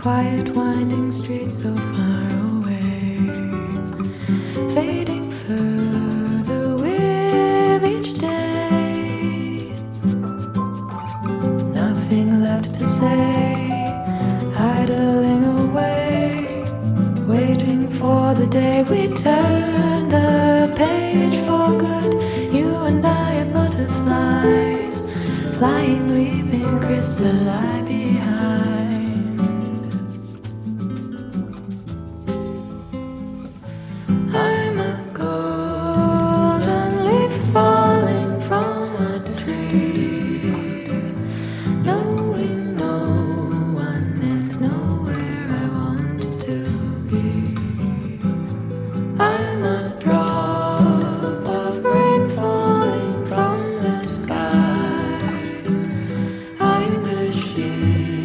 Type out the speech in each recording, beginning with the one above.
quiet winding street so far away, fading further with each day. Nothing left to say, idling away, waiting for the day we turn the page for good. You and I are butterflies, flying, leaving chrysalli behind. I'm a golden leaf falling from a tree, knowing no one and nowhere I want to be. I'm a drop of rain falling from the sky. I'm the sheep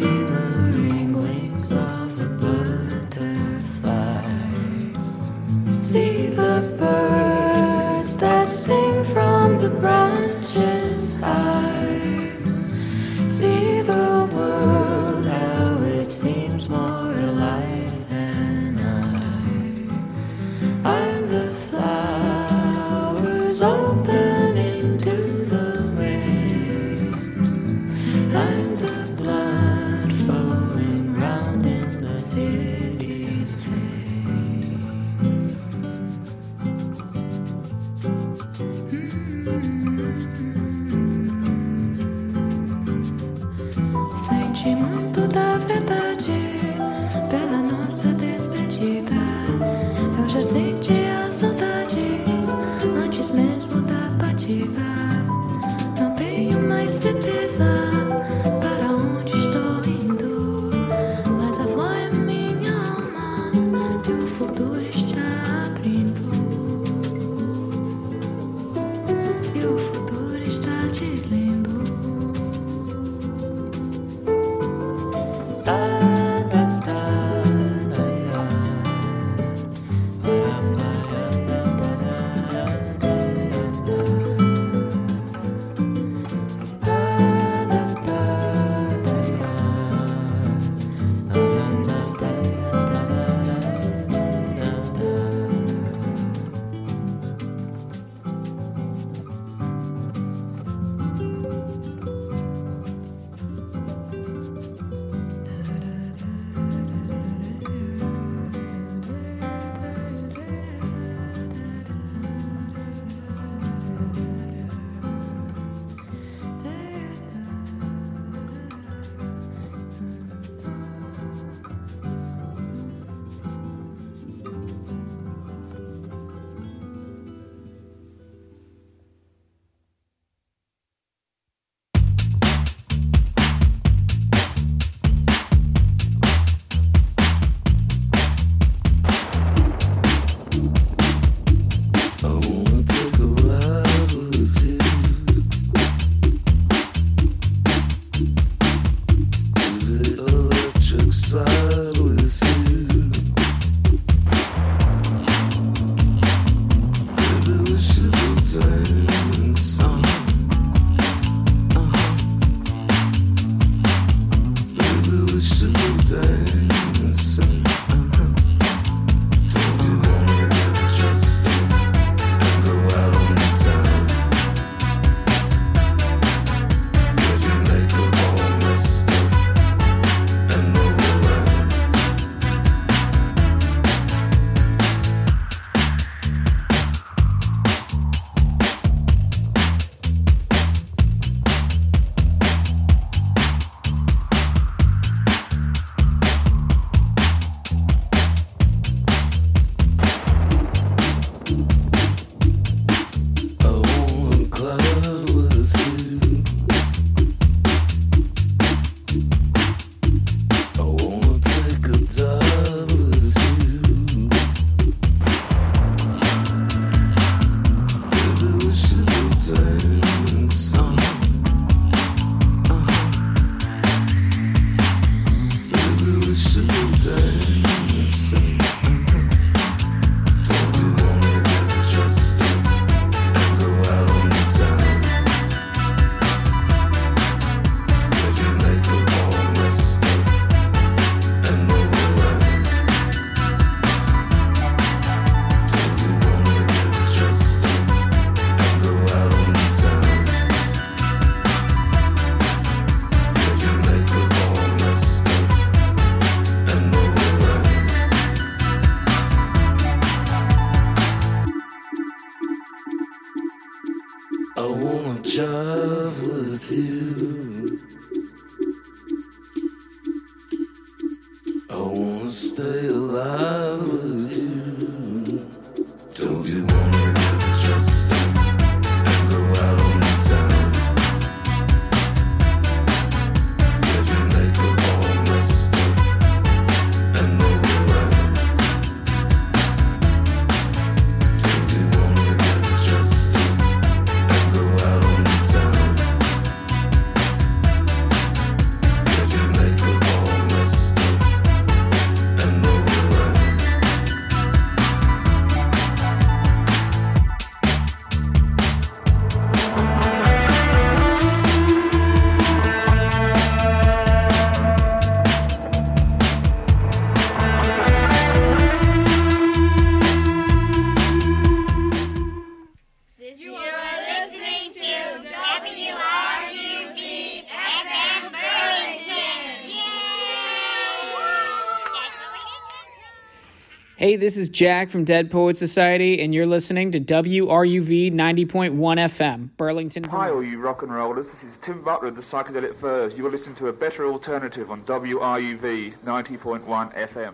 Hey, this is Jack from Dead Poets Society, and you're listening to WRUV 90.1 FM, Burlington, Vermont. Hi, all you rock and rollers. This is Tim Butler of the Psychedelic Furs. You're listening to a better alternative on WRUV 90.1 FM.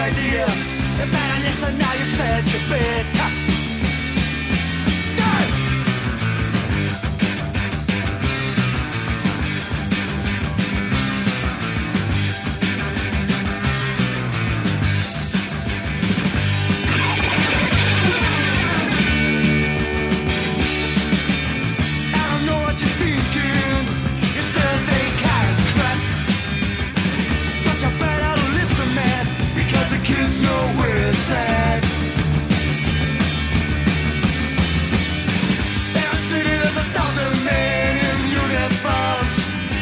idea. Man, listen, now you said you bit. Kids know where it's at. In our city there's 1,000 men in uniforms,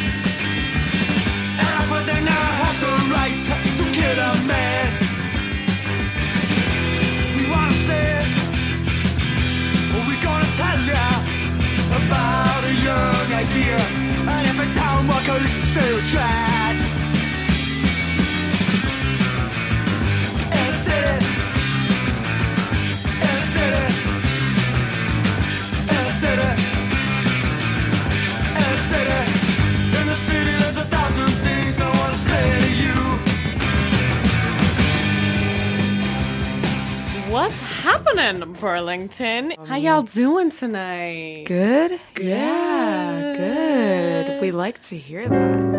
and I thought they now have the right to kill a man. We wanna say it, but we're gonna tell ya about a young idea, and every town walker is a stereotype. In the city there's 1,000 things I wanna say to you. What's happening, Burlington? How y'all doing tonight? Good? Yeah, good. We like to hear that.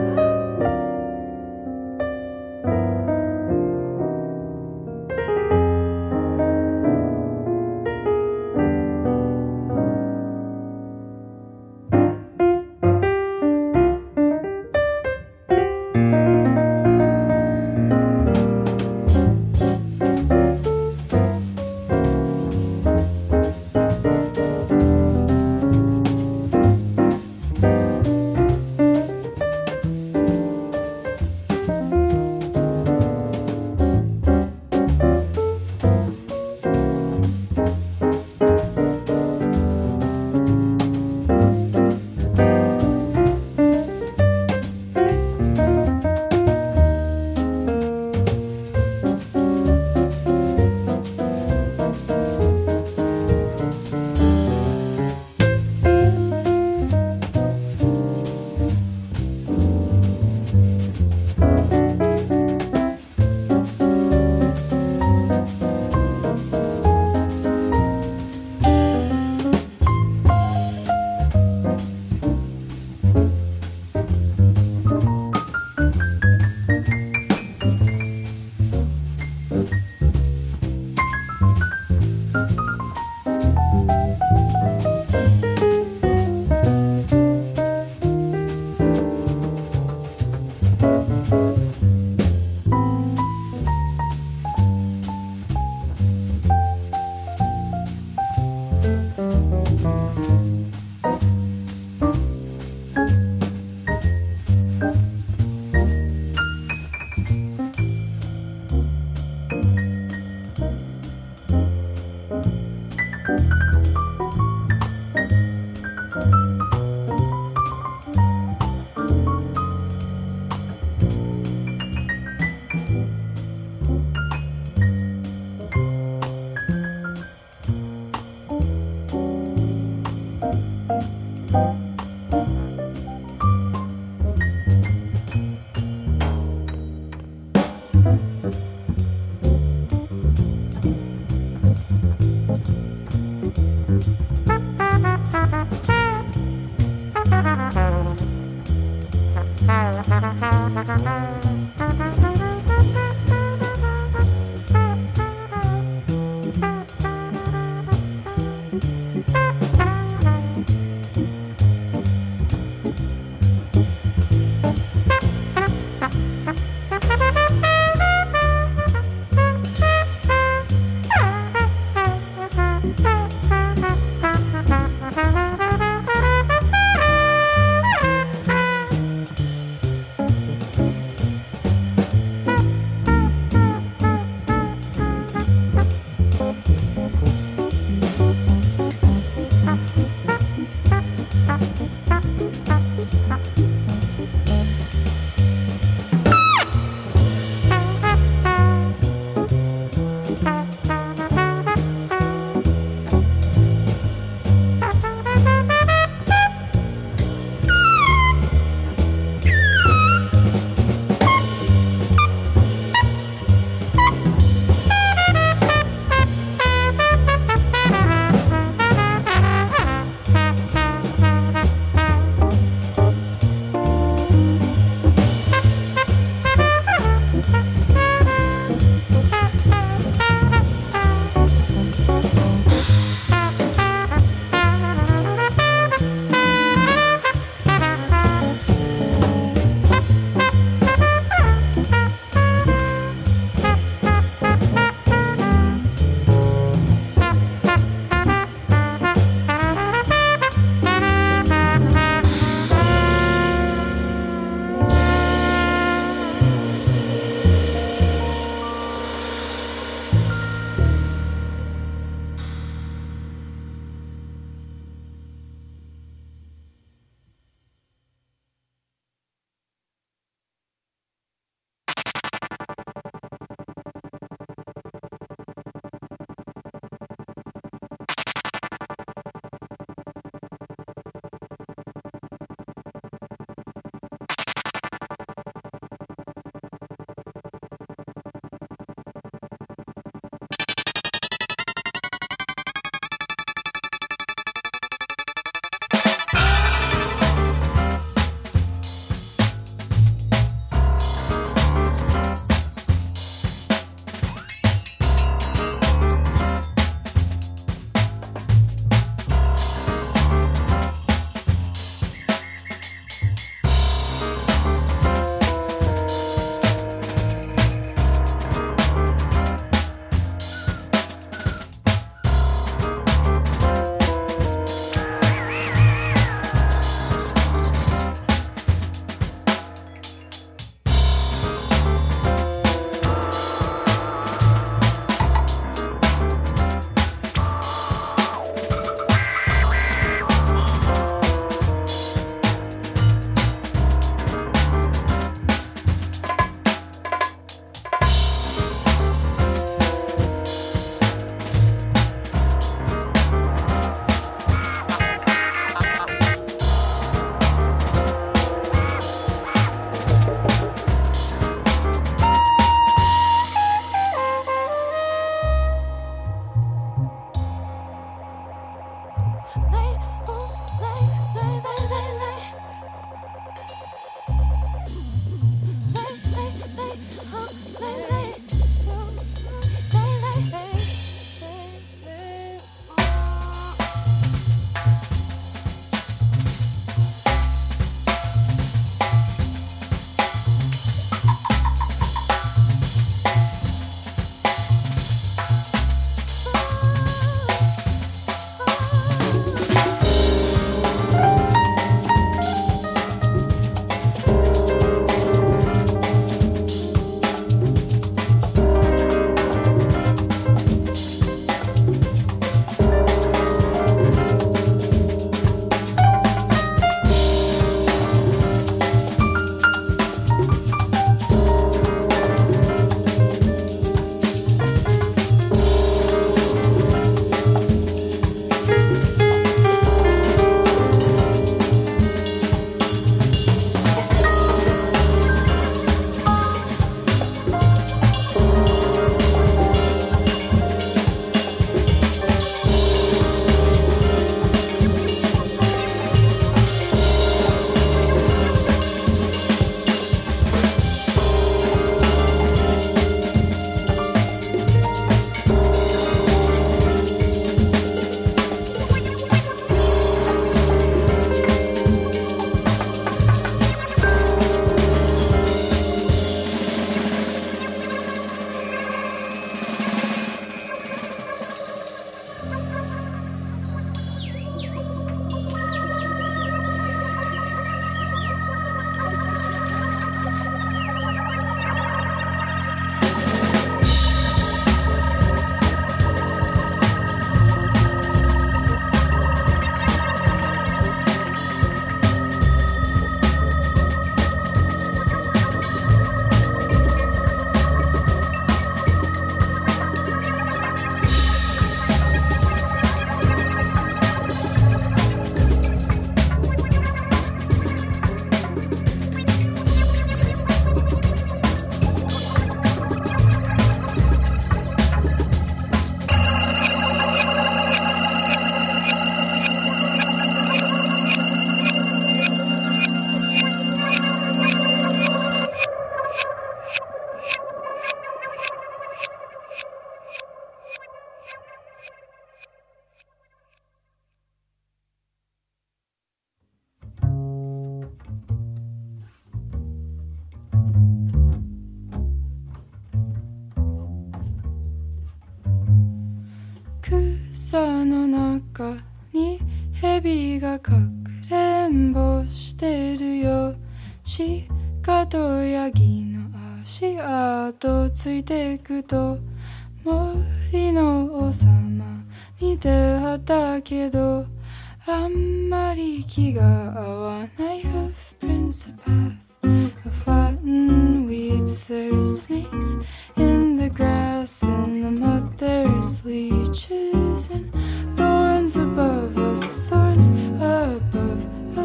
さの中に蛇がかくれんぼしてるよ。鹿とヤギの足跡ついてくと森の王様に出会ったけどあんまり気が合わない Hoofprints a path of flattened weeds. There's snakes in the grass and the mud. There's leeches and thorns above us, thorns above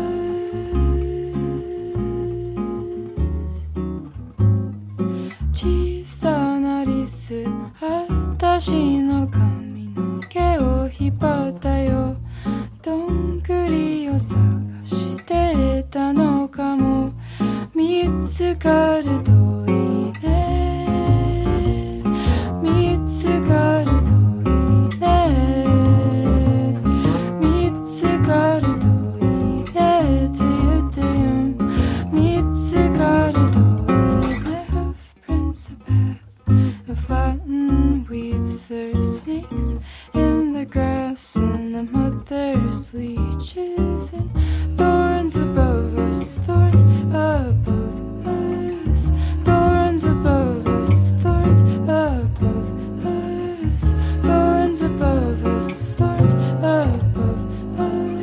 us. 小さなリス、私の髪の毛を引っ張ったよ。どんぐりを探してたのかも。見つかるといいね。見つかるといいね。見つかるといいねって言ってよ。見つかるといいね。Hoofprints a path of flattened weeds. There's snakes in the grass and the mud. There's leeches and thorns above us, thorns above us, thorns above us, thorns above us, thorns above us, thorns above us.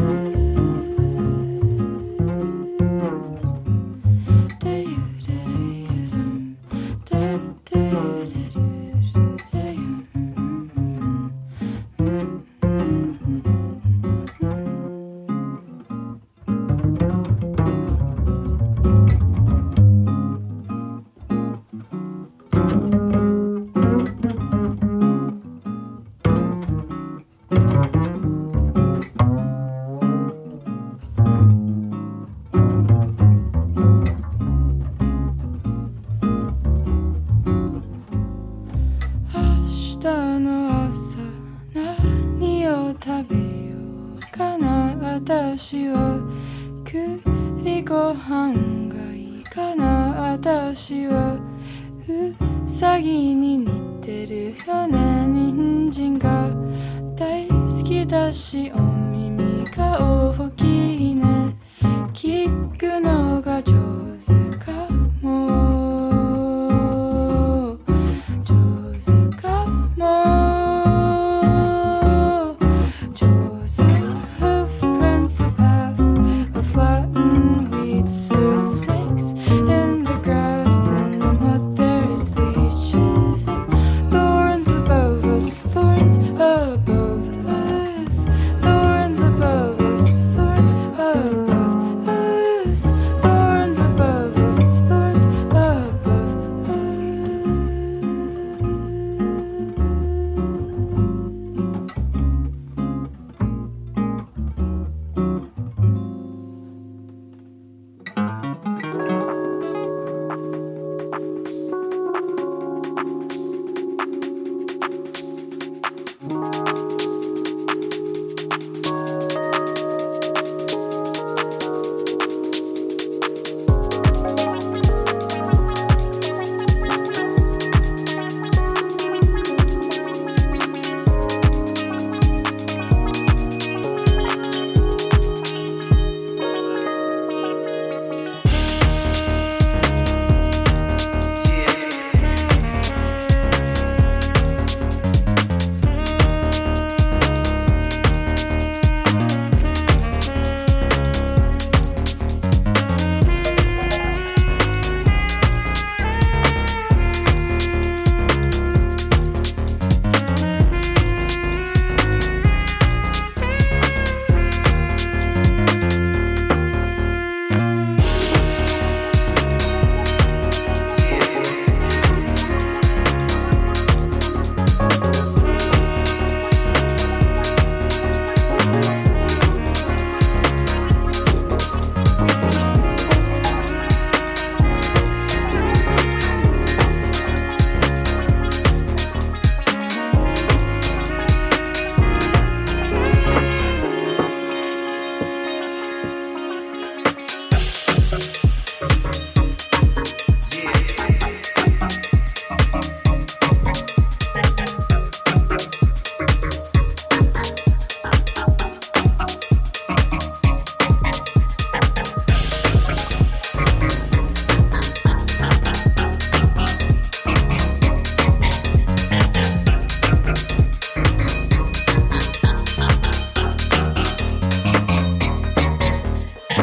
私は栗ご飯がいいかな。私はうさぎに似てるよね。人参が大好きだしお耳が大きいね。聞くのが上手かも。上手かも。上手。Hoofprints a path of flattened weeds. There's snakes in the grass and the mud. There's leeches and thorns above us, thorns above us, thorns above us, thorns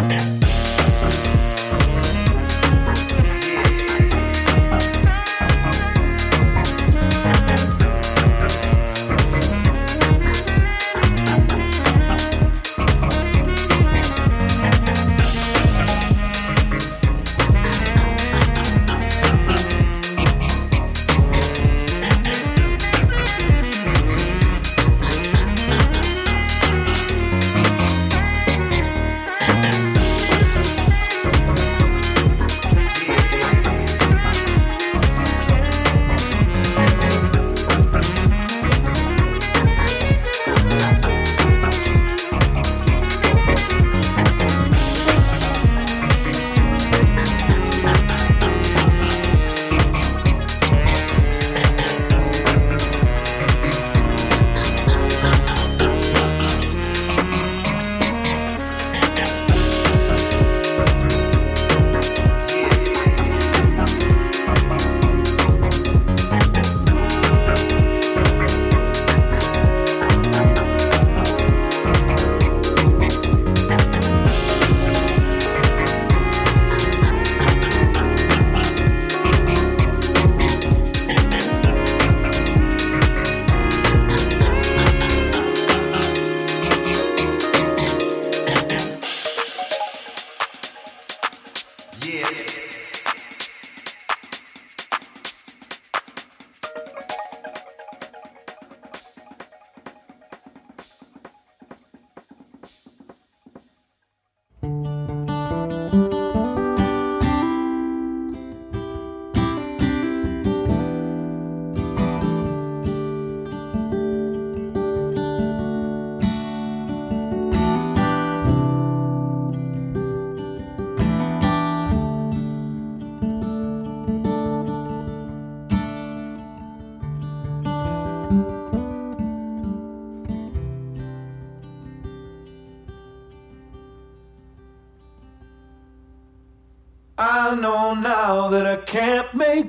I know now that I can't make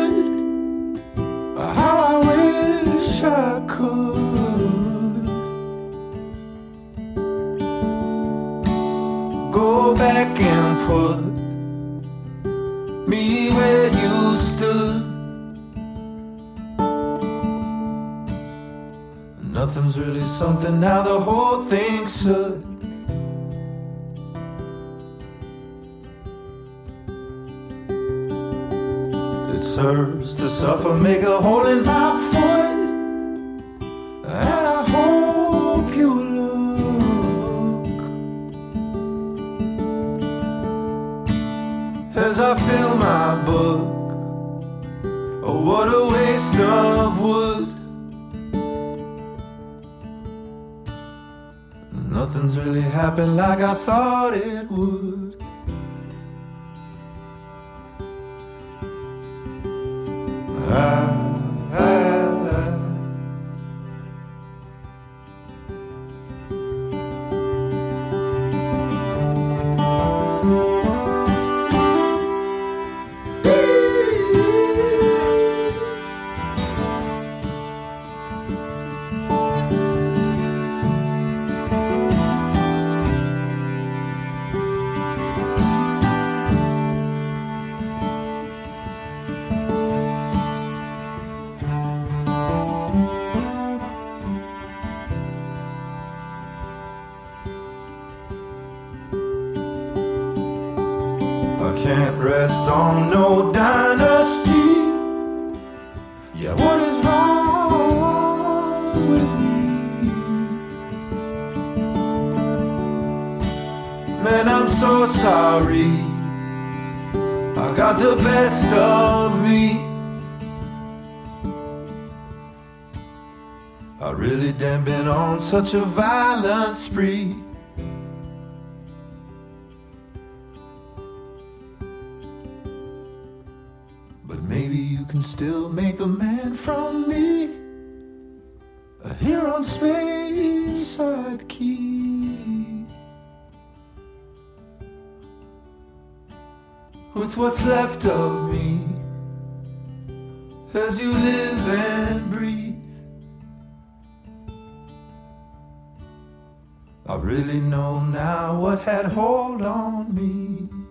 good how I wish I could. Go back and put me where you stood. Nothing's really something now, the whole thing's should. Serves to suffer, make a hole in my foot, and I hope you look as I fill my book. Oh, what a waste of wood. Nothing's really happened like I thought it would. Can't rest on no dynasty. Yeah, what is wrong with me? Man, I'm so sorry. I got the best of me. I really damn been on such a violent spree. Maybe you can still make a man from me, here on Speyside Key. With what's left of me, as you live and breathe, I really know now what had hold on me.